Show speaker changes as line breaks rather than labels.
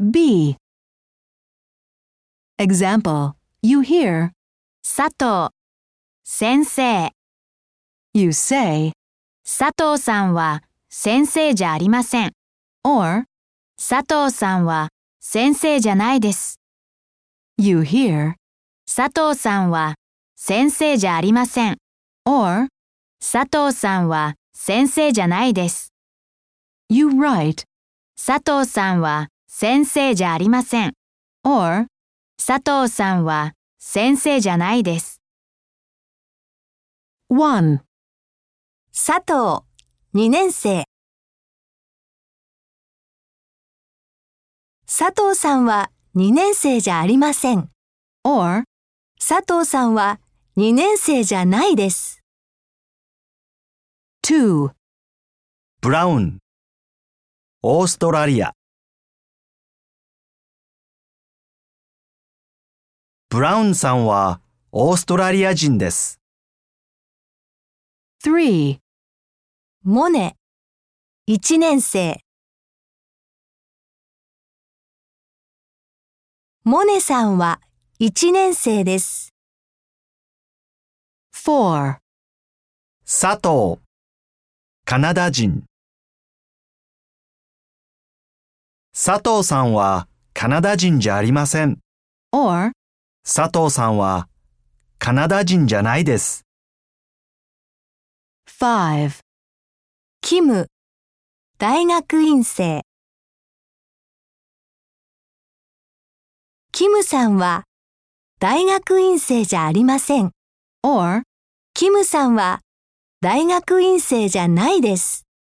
B. Example, you hear,
佐藤、先生。
you say,
佐藤さんは先生じゃありません。
or
佐藤さんは先生じゃないです。
you hear,
佐藤さんは先生じゃありません。
or
佐藤さんは先生じゃないです。
you write,
佐藤さんは先生じゃありません。
or
佐藤さんは先生じゃないです。
1.
佐藤、2年生。佐藤さんは2年生じゃありません。
or
佐藤さんは2年生じゃないです。
2.
ブラウン、オーストラリア。ブラウンさんはオーストラリア人です。
3.
モネ、1年生。モネさんは1年生です。
4.
佐藤、カナダ人。佐藤さんはカナダ人じゃありません。
or
佐藤さんはカナダ人じゃないです。
5.
キム、大学院生。キムさんは大学院生じゃありません。
or
キムさんは大学院生じゃないです。